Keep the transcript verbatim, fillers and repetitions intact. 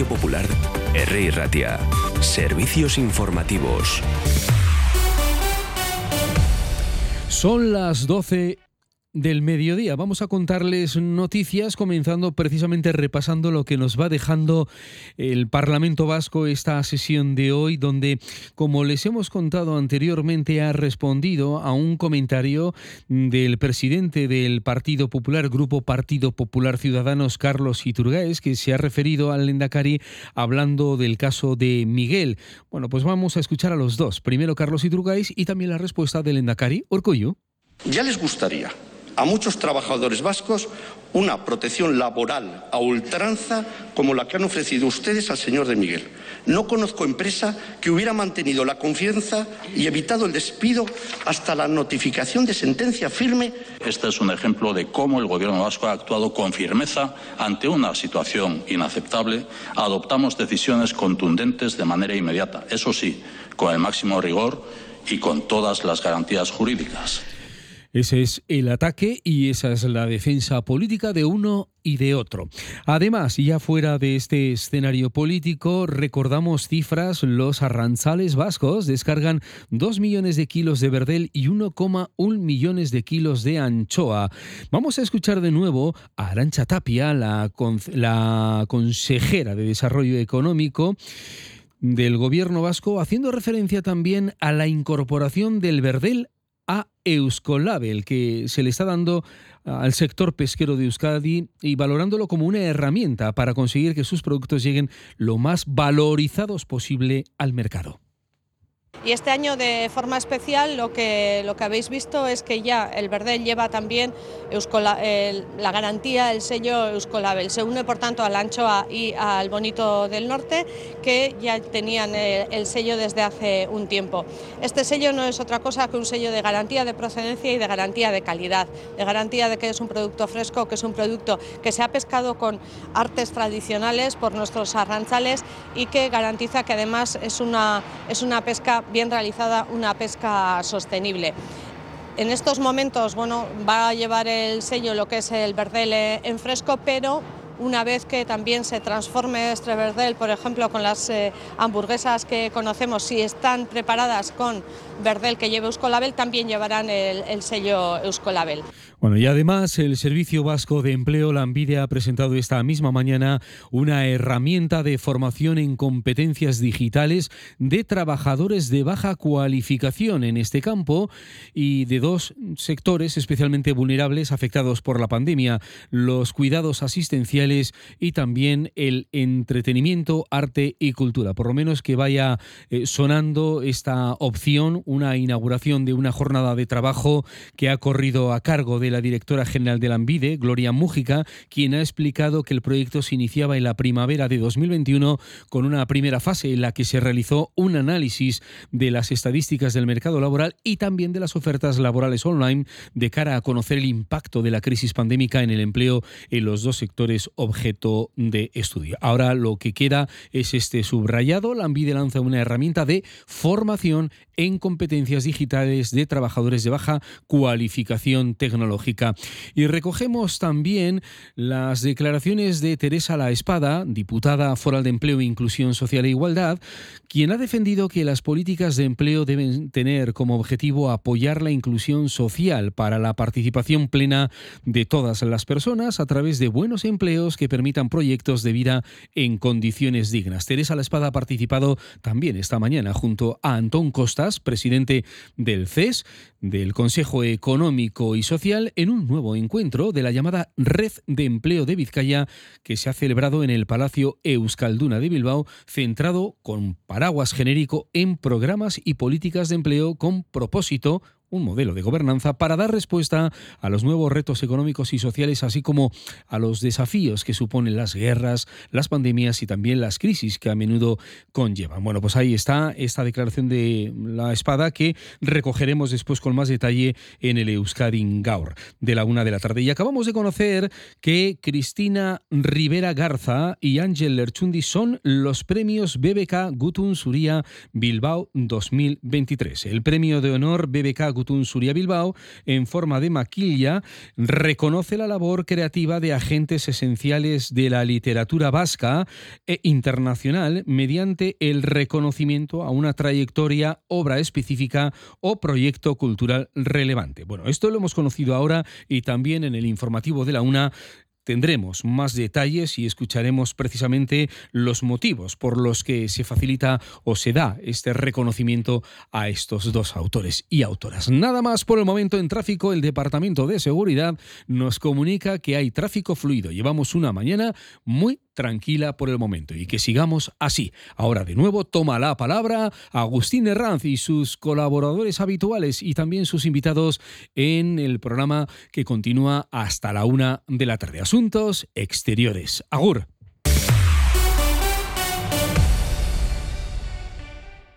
Radio Popular, R. Ratia. Servicios informativos. Son las doce del mediodía. Vamos a contarles noticias, comenzando precisamente repasando lo que nos va dejando el Parlamento Vasco esta sesión de hoy, donde, como les hemos contado anteriormente, ha respondido a un comentario del presidente del Partido Popular, Grupo Partido Popular Ciudadanos, Carlos Iturgaiz, que se ha referido al Lehendakari hablando del caso de Miguel. Bueno, pues vamos a escuchar a los dos. Primero Carlos Iturgaiz y también la respuesta del Lehendakari, Urkullu. Ya les gustaría a muchos trabajadores vascos una protección laboral a ultranza como la que han ofrecido ustedes al señor de Miguel. No conozco empresa que hubiera mantenido la confianza y evitado el despido hasta la notificación de sentencia firme. Este es un ejemplo de cómo el Gobierno vasco ha actuado con firmeza ante una situación inaceptable. Adoptamos decisiones contundentes de manera inmediata, eso sí, con el máximo rigor y con todas las garantías jurídicas. Ese es el ataque y esa es la defensa política de uno y de otro. Además, ya fuera de este escenario político, recordamos cifras: los arrantzales vascos descargan dos millones de kilos de verdel y uno coma uno millones de kilos de anchoa. Vamos a escuchar de nuevo a Arantxa Tapia, la, con, la consejera de Desarrollo Económico del Gobierno vasco, haciendo referencia también a la incorporación del verdel a Euskolabel, que se le está dando al sector pesquero de Euskadi y valorándolo como una herramienta para conseguir que sus productos lleguen lo más valorizados posible al mercado. Y este año, de forma especial, lo que, lo que habéis visto es que ya el verdel lleva también Euskola, el, la garantía, el sello Euskolabel. Se une, por tanto, al anchoa y al bonito del norte, que ya tenían el, el sello desde hace un tiempo. Este sello no es otra cosa que un sello de garantía de procedencia y de garantía de calidad, de garantía de que es un producto fresco, que es un producto que se ha pescado con artes tradicionales por nuestros arrantzales y que garantiza que además es una, es una pesca bien realizada, una pesca sostenible. En estos momentos, bueno, va a llevar el sello lo que es el verdel en fresco, pero una vez que también se transforme este verdel, por ejemplo, con las eh, hamburguesas que conocemos, si están preparadas con verdel que lleve Euskolabel, también llevarán el, el sello Euskolabel. Bueno, y además el Servicio Vasco de Empleo, Lanbide, ha presentado esta misma mañana una herramienta de formación en competencias digitales de trabajadores de baja cualificación en este campo y de dos sectores especialmente vulnerables afectados por la pandemia: los cuidados asistenciales y también el entretenimiento, arte y cultura. Por lo menos que vaya eh, sonando esta opción, una inauguración de una jornada de trabajo que ha corrido a cargo de la directora general de Lanbide, Gloria Mújica, quien ha explicado que el proyecto se iniciaba en la primavera de dos mil veintiuno con una primera fase en la que se realizó un análisis de las estadísticas del mercado laboral y también de las ofertas laborales online de cara a conocer el impacto de la crisis pandémica en el empleo en los dos sectores objeto de estudio. Ahora lo que queda es este subrayado. Lanbide lanza una herramienta de formación en competencias digitales de trabajadores de baja cualificación tecnológica. Y recogemos también las declaraciones de Teresa Laespada, diputada foral de Empleo, Inclusión Social e Igualdad, quien ha defendido que las políticas de empleo deben tener como objetivo apoyar la inclusión social para la participación plena de todas las personas a través de buenos empleos que permitan proyectos de vida en condiciones dignas. Teresa Laespada ha participado también esta mañana junto a Antón Costa, presidente del C E S, del Consejo Económico y Social, en un nuevo encuentro de la llamada Red de Empleo de Vizcaya, que se ha celebrado en el Palacio Euskalduna de Bilbao, centrado con paraguas genérico en programas y políticas de empleo con propósito, un modelo de gobernanza para dar respuesta a los nuevos retos económicos y sociales, así como a los desafíos que suponen las guerras, las pandemias y también las crisis que a menudo conllevan. Bueno, pues ahí está esta declaración de Laespada que recogeremos después con más detalle en el Euskadin Gaur de la una de la tarde. Y acabamos de conocer que Cristina Rivera Garza y Ángel Lerchundi son los premios B B K Gutun Zuria Bilbao dos mil veintitrés. El premio de honor B B K Gutun Cutún Suria Bilbao, en forma de maquilla, reconoce la labor creativa de agentes esenciales de la literatura vasca e internacional mediante el reconocimiento a una trayectoria, obra específica o proyecto cultural relevante. Bueno, esto lo hemos conocido ahora y también en el informativo de la UNA tendremos más detalles y escucharemos precisamente los motivos por los que se facilita o se da este reconocimiento a estos dos autores y autoras. Nada más por el momento en tráfico. El Departamento de Seguridad nos comunica que hay tráfico fluido. Llevamos una mañana muy tranquila por el momento y que sigamos así. Ahora de nuevo toma la palabra Agustín Herranz y sus colaboradores habituales y también sus invitados en el programa que continúa hasta la una de la tarde. Asuntos exteriores. Agur.